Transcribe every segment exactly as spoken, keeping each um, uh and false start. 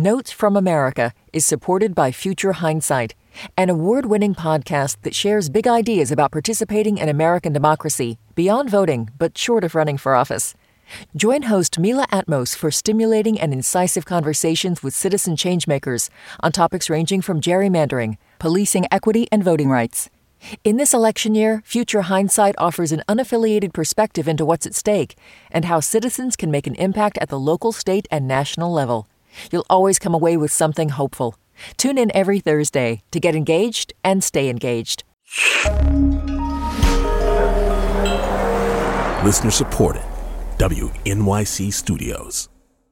Notes from America is supported by Future Hindsight, an award-winning podcast that shares big ideas about participating in American democracy beyond voting, but short of running for office. Join host Mila Atmos for stimulating and incisive conversations with citizen changemakers on topics ranging from gerrymandering, policing equity, and voting rights. In this election year, Future Hindsight offers an unaffiliated perspective into what's at stake and how citizens can make an impact at the local, state, and national level. You'll always come away with something hopeful. Tune in every Thursday to get engaged and stay engaged. Listener supported. W N Y C Studios.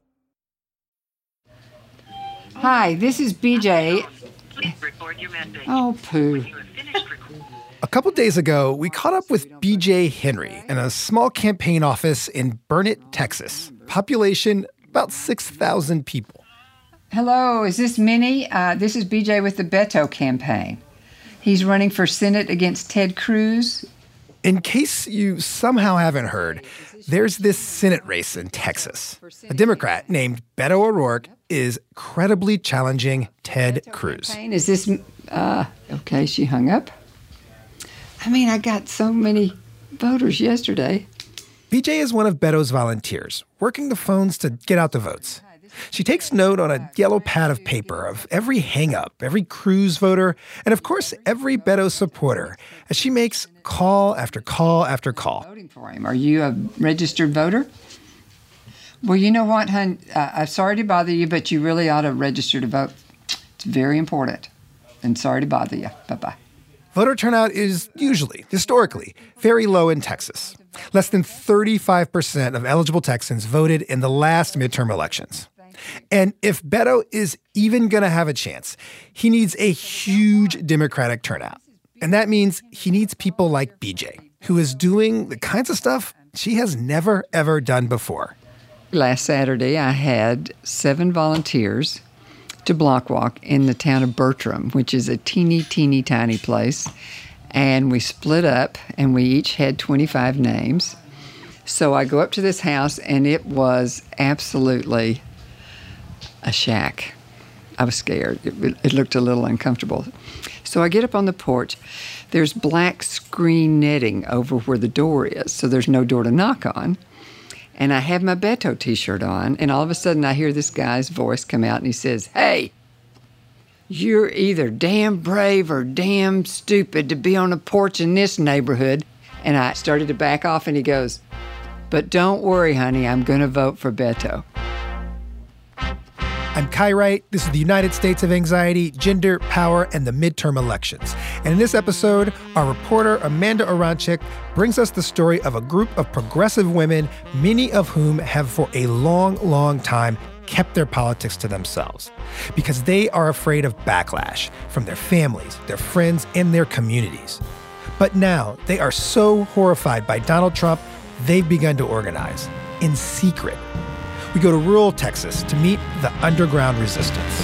Hi, this is B J. Please record your message. Oh, poo. A couple days ago, we caught up with B J Henry in a small campaign office in Burnet, Texas. Population, about six thousand people. Hello, is this Minnie? Uh, this is B J with the Beto campaign. He's running for Senate against Ted Cruz. In case you somehow haven't heard, there's this Senate race in Texas. A Democrat named Beto O'Rourke is credibly challenging Ted Cruz. Is this, uh, okay, she hung up. I mean, I got so many voters yesterday. B J is one of Beto's volunteers, working the phones to get out the votes. She takes note on a yellow pad of paper of every hang-up, every Cruz voter, and of course, every Beto supporter, as she makes call after call after call. Voting for him. Are you a registered voter? Well, you know what, hon? Uh, I'm sorry to bother you, but you really ought to register to vote. It's very important. And sorry to bother you. Bye-bye. Voter turnout is usually, historically, very low in Texas. Less than thirty-five percent of eligible Texans voted in the last midterm elections. And if Beto is even going to have a chance, he needs a huge Democratic turnout. And that means he needs people like B J, who is doing the kinds of stuff she has never, ever done before. Last Saturday, I had seven volunteers to block walk in the town of Bertram, which is a teeny, teeny, tiny place. And we split up, and we each had twenty-five names. So I go up to this house, and it was absolutely a shack. I was scared. It, it looked a little uncomfortable. So I get up on the porch. There's black screen netting over where the door is, so there's no door to knock on. And I have my Beto t-shirt on, and all of a sudden I hear this guy's voice come out, and he says, "Hey, you're either damn brave or damn stupid to be on a porch in this neighborhood." And I started to back off, and he goes, "But don't worry, honey, I'm going to vote for Beto." I'm Kai Wright. This is the United States of Anxiety, Gender, Power, and the Midterm Elections. And in this episode, our reporter Amanda Aronczyk brings us the story of a group of progressive women, many of whom have for a long, long time kept their politics to themselves because they are afraid of backlash from their families, their friends, and their communities. But now they are so horrified by Donald Trump, they've begun to organize in secret. We go to rural Texas to meet the underground resistance.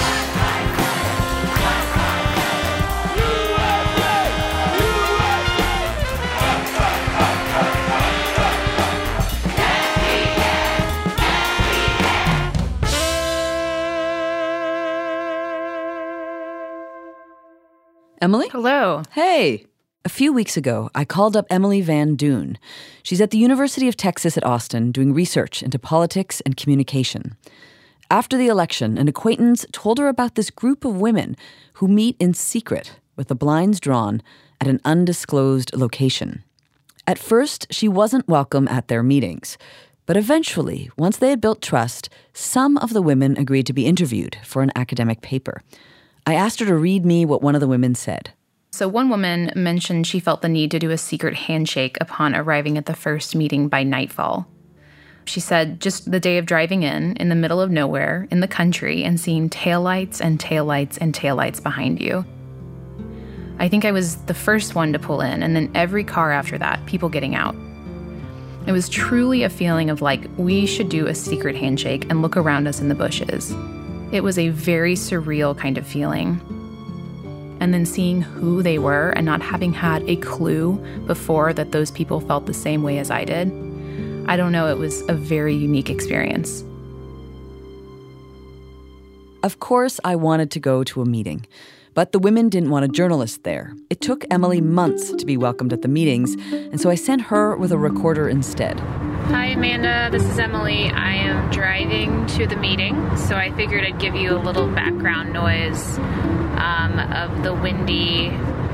Emily? Hello. Hey. A few weeks ago, I called up Emily Van Doon. She's at the University of Texas at Austin doing research into politics and communication. After the election, an acquaintance told her about this group of women who meet in secret with the blinds drawn at an undisclosed location. At first, she wasn't welcome at their meetings. But eventually, once they had built trust, some of the women agreed to be interviewed for an academic paper. I asked her to read me what one of the women said. So one woman mentioned she felt the need to do a secret handshake upon arriving at the first meeting by nightfall. She said just the day of driving in, in the middle of nowhere, in the country, and seeing taillights and taillights and taillights behind you. I think I was the first one to pull in, and then every car after that, people getting out. It was truly a feeling of like, we should do a secret handshake and look around us in the bushes. It was a very surreal kind of feeling. And then seeing who they were and not having had a clue before that those people felt the same way as I did, I don't know, it was a very unique experience. Of course, I wanted to go to a meeting, but the women didn't want a journalist there. It took Emily months to be welcomed at the meetings, and so I sent her with a recorder instead. Hi, Amanda. This is Emily. I am driving to the meeting, so I figured I'd give you a little background noise um, of the windy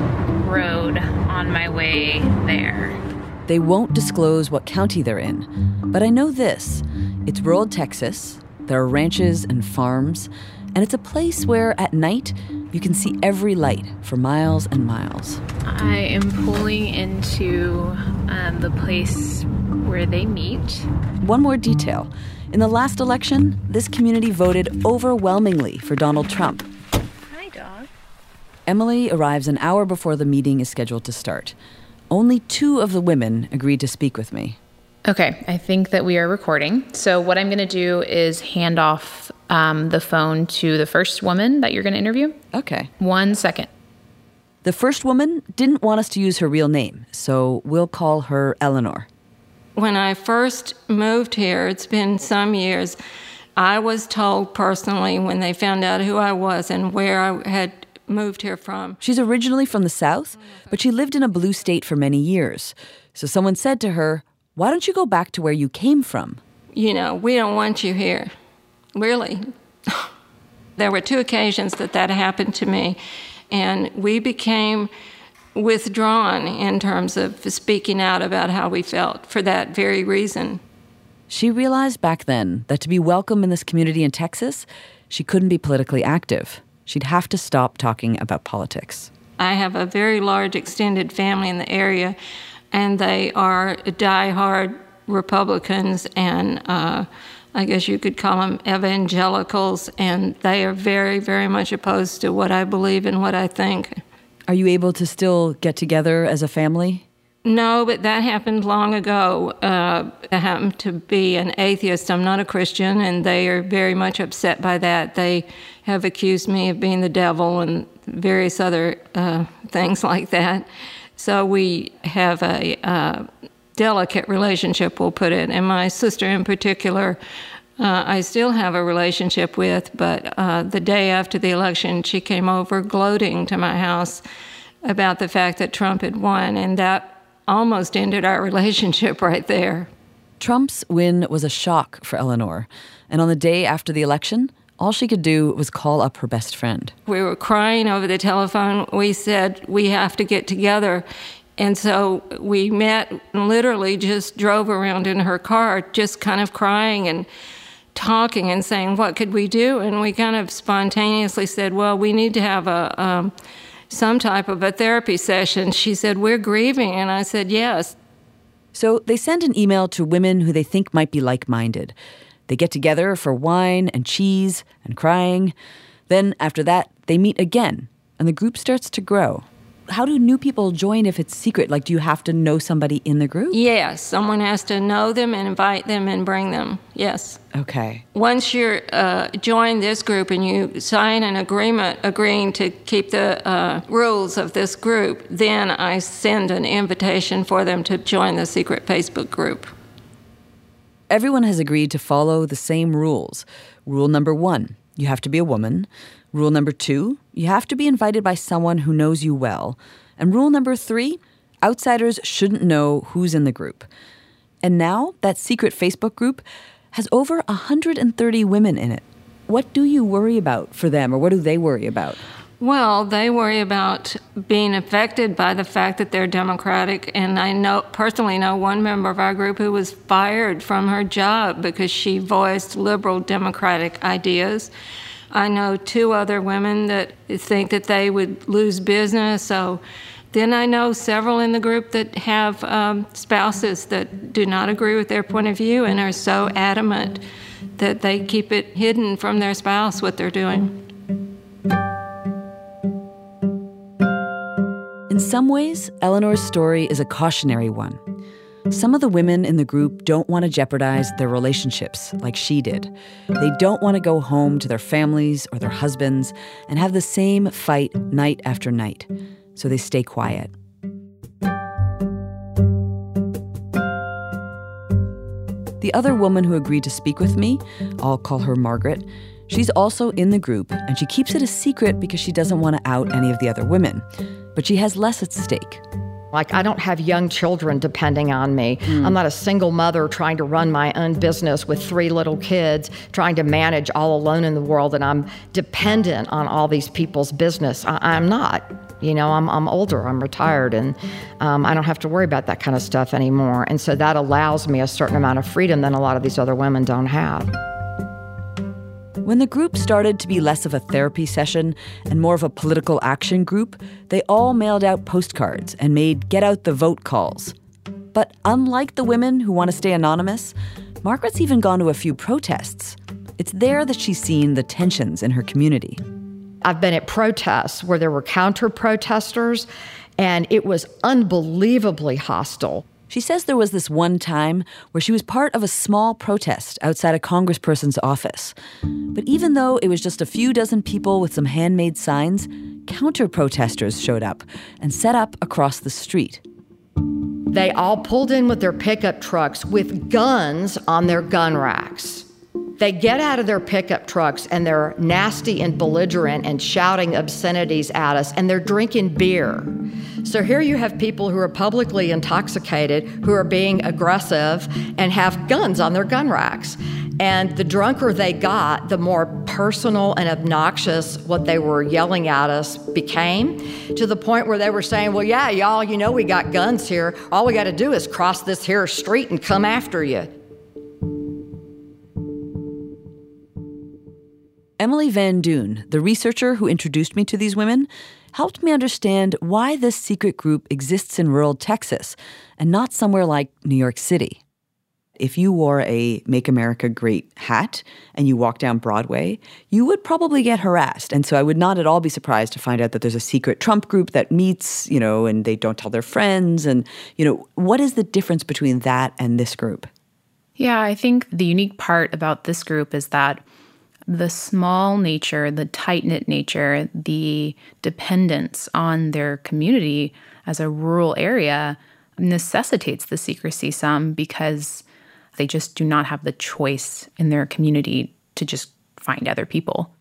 road on my way there. They won't disclose what county they're in, but I know this. It's rural Texas. There are ranches and farms, and it's a place where, at night, you can see every light for miles and miles. I am pulling into um, the place where they meet. One more detail. In the last election, this community voted overwhelmingly for Donald Trump. Hi, dog. Emily arrives an hour before the meeting is scheduled to start. Only two of the women agreed to speak with me. Okay, I think that we are recording. So what I'm going to do is hand off um, the phone to the first woman that you're going to interview. Okay. One second. The first woman didn't want us to use her real name, so we'll call her Eleanor. When I first moved here, it's been some years, I was told personally when they found out who I was and where I had moved here from. She's originally from the South, but she lived in a blue state for many years. So someone said to her, "Why don't you go back to where you came from?" You know, we don't want you here. Really. There were two occasions that that happened to me, and we became withdrawn in terms of speaking out about how we felt for that very reason. She realized back then that to be welcome in this community in Texas, she couldn't be politically active. She'd have to stop talking about politics. I have a very large extended family in the area, and they are diehard Republicans and uh, I guess you could call them evangelicals, and they are very, very much opposed to what I believe and what I think. Are you able to still get together as a family? No, but that happened long ago. Uh, I happen to be an atheist. I'm not a Christian, and they are very much upset by that. They have accused me of being the devil and various other uh, things like that. So we have a uh, delicate relationship, we'll put it. And my sister in particular, uh, I still have a relationship with, but uh, the day after the election, she came over gloating to my house about the fact that Trump had won, and that almost ended our relationship right there. Trump's win was a shock for Eleanor, and on the day after the election, all she could do was call up her best friend. We were crying over the telephone. We said, we have to get together. And so we met and literally just drove around in her car, just kind of crying and talking and saying, what could we do? And we kind of spontaneously said, well, we need to have a um, some type of a therapy session. She said, we're grieving. And I said, yes. So they send an email to women who they think might be like-minded. They get together for wine and cheese and crying. Then after that, they meet again, and the group starts to grow. How do new people join if it's secret? Like, do you have to know somebody in the group? Yes, someone has to know them and invite them and bring them, yes. Okay. Once you're uh, join this group and you sign an agreement agreeing to keep the uh, rules of this group, then I send an invitation for them to join the secret Facebook group. Everyone has agreed to follow the same rules. Rule number one, you have to be a woman. Rule number two, you have to be invited by someone who knows you well. And rule number three, outsiders shouldn't know who's in the group. And now that secret Facebook group has over one hundred thirty women in it. What do you worry about for them, or what do they worry about? Well, they worry about being affected by the fact that they're Democratic, and I know personally know one member of our group who was fired from her job because she voiced liberal Democratic ideas. I know two other women that think that they would lose business. So then I know several in the group that have um, spouses that do not agree with their point of view and are so adamant that they keep it hidden from their spouse what they're doing. In some ways, Eleanor's story is a cautionary one. Some of the women in the group don't want to jeopardize their relationships like she did. They don't want to go home to their families or their husbands and have the same fight night after night, so they stay quiet. The other woman who agreed to speak with me, I'll call her Margaret, She's also in the group, and she keeps it a secret because she doesn't want to out any of the other women. But she has less at stake. Like, I don't have young children depending on me. Mm. I'm not a single mother trying to run my own business with three little kids, trying to manage all alone in the world, and I'm dependent on all these people's business. I- I'm not. You know, I'm I'm older, I'm retired, and um, I don't have to worry about that kind of stuff anymore. And so that allows me a certain amount of freedom that a lot of these other women don't have. When the group started to be less of a therapy session and more of a political action group, they all mailed out postcards and made get out the vote calls. But unlike the women who want to stay anonymous, Margaret's even gone to a few protests. It's there that she's seen the tensions in her community. I've been at protests where there were counter-protesters, and it was unbelievably hostile. She says there was this one time where she was part of a small protest outside a congressperson's office. But even though it was just a few dozen people with some handmade signs, counter-protesters showed up and set up across the street. They all pulled in with their pickup trucks with guns on their gun racks. They get out of their pickup trucks and they're nasty and belligerent and shouting obscenities at us, and they're drinking beer. So here you have people who are publicly intoxicated, who are being aggressive and have guns on their gun racks. And the drunker they got, the more personal and obnoxious what they were yelling at us became, to the point where they were saying, well, yeah, y'all, you know we got guns here. All we got to do is cross this here street and come after you. Emily Van Duyn, the researcher who introduced me to these women, helped me understand why this secret group exists in rural Texas and not somewhere like New York City. If you wore a Make America Great hat and you walked down Broadway, you would probably get harassed. And so I would not at all be surprised to find out that there's a secret Trump group that meets, you know, and they don't tell their friends. And, you know, what is the difference between that and this group? Yeah, I think the unique part about this group is that the small nature, the tight-knit nature, the dependence on their community as a rural area necessitates the secrecy some because they just do not have the choice in their community to just find other people.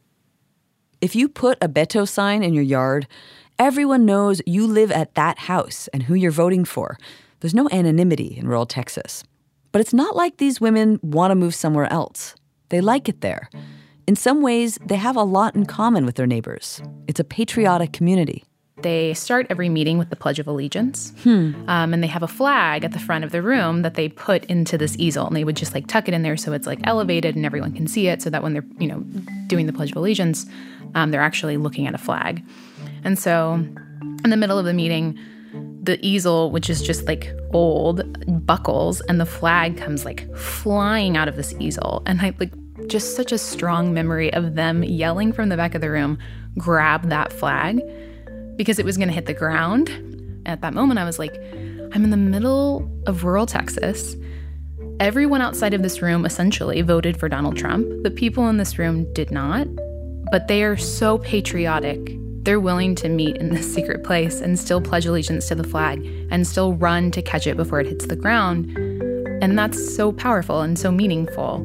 If you put a Beto sign in your yard, everyone knows you live at that house and who you're voting for. There's no anonymity in rural Texas. But it's not like these women want to move somewhere else. They like it there. In some ways, they have a lot in common with their neighbors. It's a patriotic community. They start every meeting with the Pledge of Allegiance, Hmm. um, and they have a flag at the front of the room that they put into this easel, and they would just like tuck it in there so it's like elevated and everyone can see it, so that when they're, you know, doing the Pledge of Allegiance, um, they're actually looking at a flag. And so in the middle of the meeting, the easel, which is just like old, buckles, and the flag comes like flying out of this easel. And I like just such a strong memory of them yelling from the back of the room, grab that flag, because it was going to hit the ground. At that moment, I was like, I'm in the middle of rural Texas. Everyone outside of this room essentially voted for Donald Trump. The people in this room did not, but they are so patriotic. They're willing to meet in this secret place and still pledge allegiance to the flag and still run to catch it before it hits the ground. And that's so powerful and so meaningful.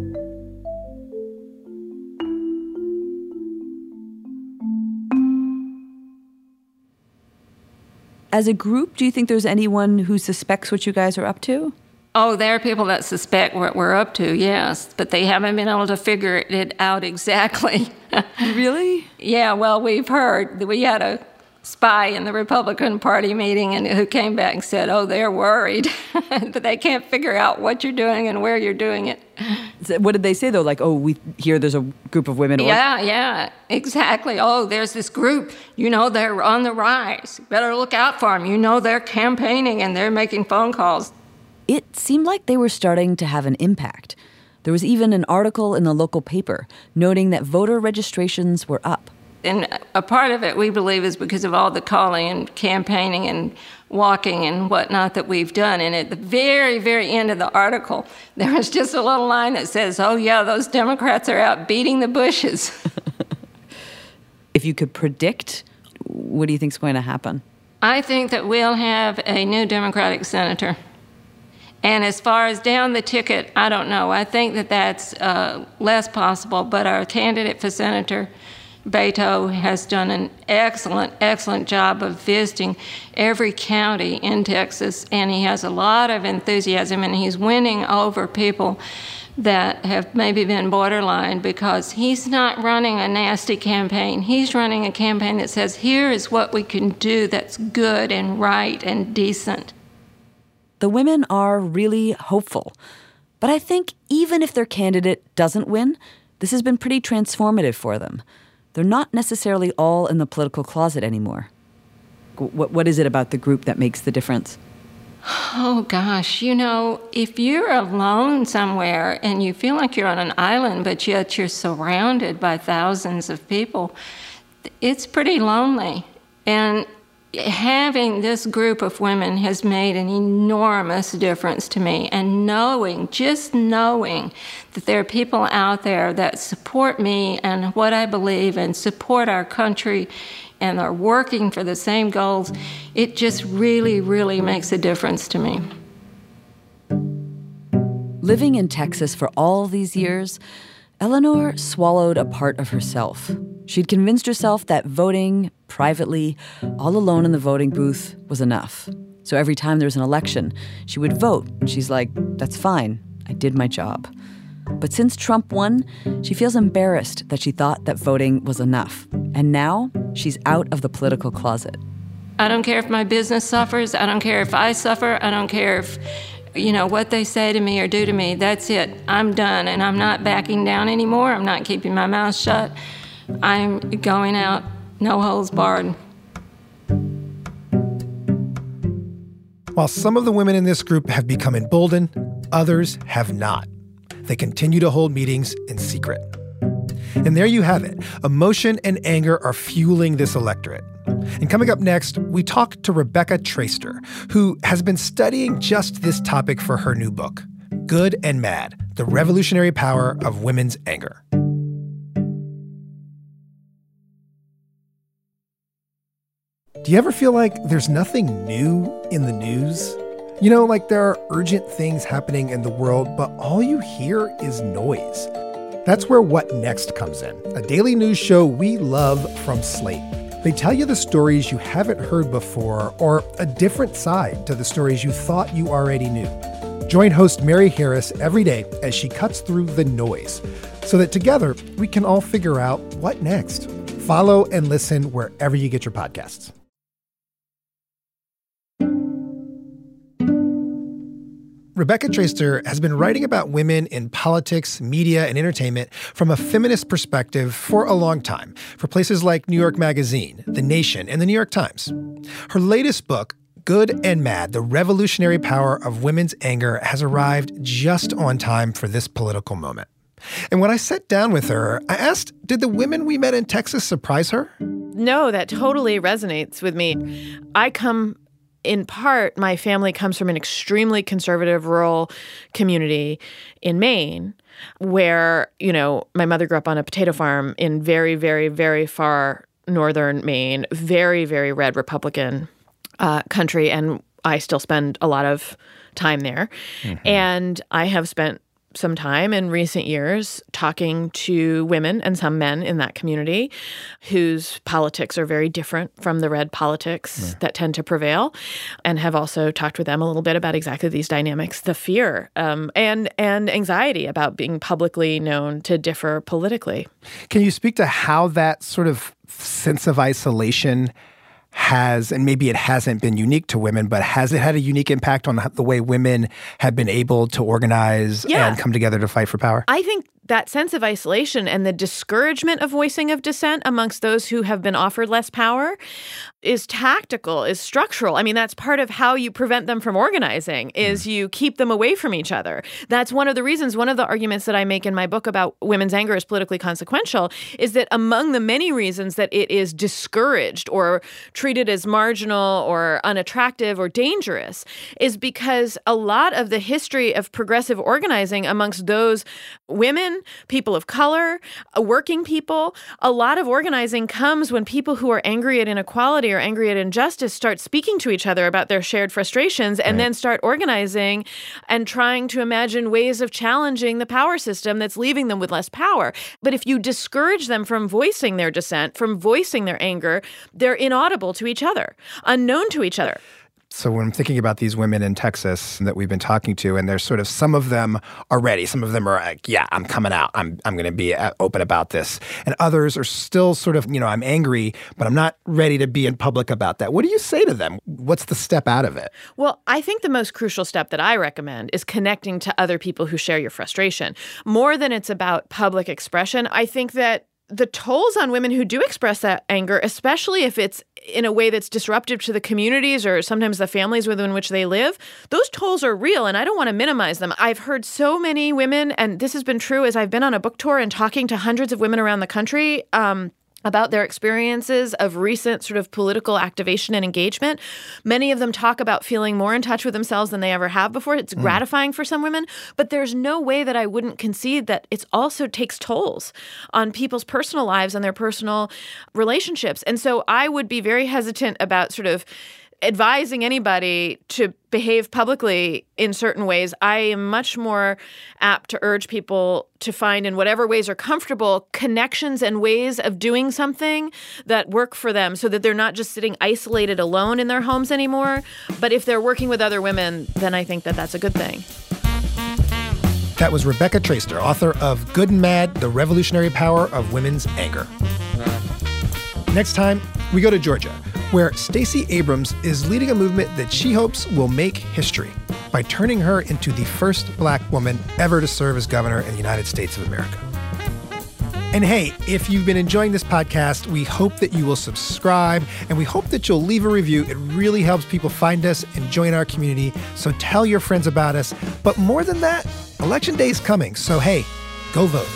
As a group, do you think there's anyone who suspects what you guys are up to? Oh, there are people that suspect what we're up to, yes, but they haven't been able to figure it out exactly. Really? Yeah, well, we've heard that we had a spy in the Republican Party meeting and who came back and said, oh, they're worried, but they can't figure out what you're doing and where you're doing it. What did they say, though? Like, oh, we hear there's a group of women. Or- yeah, yeah, exactly. Oh, there's this group. You know, they're on the rise. Better look out for them. You know, they're campaigning and they're making phone calls. It seemed like they were starting to have an impact. There was even an article in the local paper noting that voter registrations were up. And a part of it, we believe, is because of all the calling and campaigning and walking and whatnot that we've done. And at the very, very end of the article, there was just a little line that says, oh, yeah, those Democrats are out beating the bushes. If you could predict, what do you think's going to happen? I think that we'll have a new Democratic senator. And as far as down the ticket, I don't know. I think that that's uh, less possible. But our candidate for senator, Beto, has done an excellent, excellent job of visiting every county in Texas, and he has a lot of enthusiasm, and he's winning over people that have maybe been borderline because he's not running a nasty campaign. He's running a campaign that says, here is what we can do that's good and right and decent. The women are really hopeful. But I think even if their candidate doesn't win, this has been pretty transformative for them. They're not necessarily all in the political closet anymore. What, what is it about the group that makes the difference? Oh, gosh, you know, if you're alone somewhere and you feel like you're on an island, but yet you're surrounded by thousands of people, it's pretty lonely. And having this group of women has made an enormous difference to me. And knowing, just knowing that there are people out there that support me and what I believe and support our country and are working for the same goals, it just really, really makes a difference to me. Living in Texas for all these years, Eleanor swallowed a part of herself. She'd convinced herself that voting privately, all alone in the voting booth, was enough. So every time there was an election, she would vote. And she's like, that's fine. I did my job. But since Trump won, she feels embarrassed that she thought that voting was enough. And now she's out of the political closet. I don't care if my business suffers. I don't care if I suffer. I don't care if, you know, what they say to me or do to me. That's it. I'm done, and I'm not backing down anymore. I'm not keeping my mouth shut. I'm going out, no holds barred. While some of the women in this group have become emboldened, others have not. They continue to hold meetings in secret. And there you have it. Emotion and anger are fueling this electorate. And coming up next, we talk to Rebecca Traister, who has been studying just this topic for her new book, Good and Mad: The Revolutionary Power of Women's Anger. Do you ever feel like there's nothing new in the news? You know, like there are urgent things happening in the world, but all you hear is noise. That's where What Next comes in, a daily news show we love from Slate. They tell you the stories you haven't heard before or a different side to the stories you thought you already knew. Join host Mary Harris every day as she cuts through the noise so that together we can all figure out what next. Follow and listen wherever you get your podcasts. Rebecca Traister has been writing about women in politics, media, and entertainment from a feminist perspective for a long time, for places like New York Magazine, The Nation, and The New York Times. Her latest book, Good and Mad: The Revolutionary Power of Women's Anger, has arrived just on time for this political moment. And when I sat down with her, I asked, did the women we met in Texas surprise her? No, that totally resonates with me. I come... In part, my family comes from an extremely conservative rural community in Maine where, you know, my mother grew up on a potato farm in very, very, very far northern Maine, very, very red Republican uh, country. And I still spend a lot of time there. Mm-hmm. And I have spent some time in recent years talking to women and some men in that community whose politics are very different from the red politics yeah. that tend to prevail, and have also talked with them a little bit about exactly these dynamics, the fear um, and and anxiety about being publicly known to differ politically. Can you speak to how that sort of sense of isolation has, and maybe it hasn't been unique to women, but has it had a unique impact on the way women have been able to organize yeah. and come together to fight for power? I think that sense of isolation and the discouragement of voicing of dissent amongst those who have been offered less power is tactical, is structural. I mean, that's part of how you prevent them from organizing, is mm. you keep them away from each other. That's one of the reasons, one of the arguments that I make in my book about women's anger is politically consequential, is that among the many reasons that it is discouraged or treated as marginal or unattractive or dangerous is because a lot of the history of progressive organizing amongst those women women, people of color, uh, working people. A lot of organizing comes when people who are angry at inequality or angry at injustice start speaking to each other about their shared frustrations and right. then start organizing and trying to imagine ways of challenging the power system that's leaving them with less power. But if you discourage them from voicing their dissent, from voicing their anger, they're inaudible to each other, unknown to each other. So when I'm thinking about these women in Texas that we've been talking to, and there's sort of some of them are ready. Some of them are like, yeah, I'm coming out. I'm I'm going to be open about this. And others are still sort of, you know, I'm angry, but I'm not ready to be in public about that. What do you say to them? What's the step out of it? Well, I think the most crucial step that I recommend is connecting to other people who share your frustration. More than it's about public expression, I think that the tolls on women who do express that anger, especially if it's in a way that's disruptive to the communities or sometimes the families within which they live, those tolls are real, and I don't want to minimize them. I've heard so many women, and this has been true as I've been on a book tour and talking to hundreds of women around the country, um, about their experiences of recent sort of political activation and engagement. Many of them talk about feeling more in touch with themselves than they ever have before. It's mm. gratifying for some women, but there's no way that I wouldn't concede that it also takes tolls on people's personal lives and their personal relationships. And so I would be very hesitant about sort of advising anybody to behave publicly in certain ways. I am much more apt to urge people to find, in whatever ways are comfortable, connections and ways of doing something that work for them so that they're not just sitting isolated alone in their homes anymore. But if they're working with other women, then I think that that's a good thing. That was Rebecca Traister, author of Good and Mad, The Revolutionary Power of Women's Anger. Next time, we go to Georgia, where Stacey Abrams is leading a movement that she hopes will make history by turning her into the first black woman ever to serve as governor in the United States of America. And hey, if you've been enjoying this podcast, we hope that you will subscribe, and we hope that you'll leave a review. It really helps people find us and join our community, so tell your friends about us. But more than that, Election Day is coming, so hey, go vote.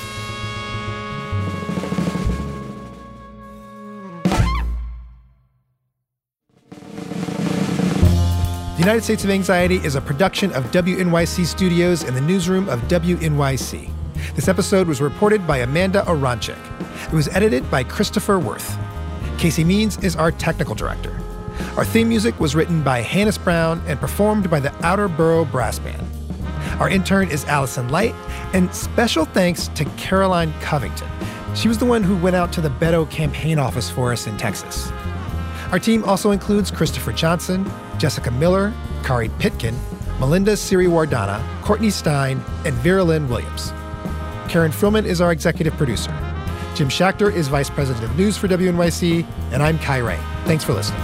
The United States of Anxiety is a production of W N Y C Studios and the newsroom of W N Y C. This episode was reported by Amanda Aronczyk. It was edited by Christopher Worth. Casey Means is our technical director. Our theme music was written by Hannes Brown and performed by the Outer Borough Brass Band. Our intern is Allison Light, and special thanks to Caroline Covington. She was the one who went out to the Beto campaign office for us in Texas. Our team also includes Christopher Johnson, Jessica Miller, Kari Pitkin, Melinda Siriwardana, Courtney Stein, and Vera Lynn Williams. Karen Frillman is our executive producer. Jim Schachter is vice president of news for W N Y C, and I'm Kai Ray. Thanks for listening.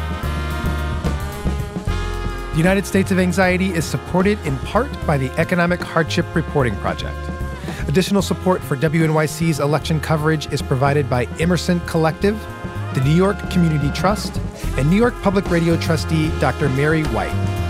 The United States of Anxiety is supported in part by the Economic Hardship Reporting Project. Additional support for W N Y C's election coverage is provided by Emerson Collective, the New York Community Trust, and New York Public Radio trustee Doctor Mary White.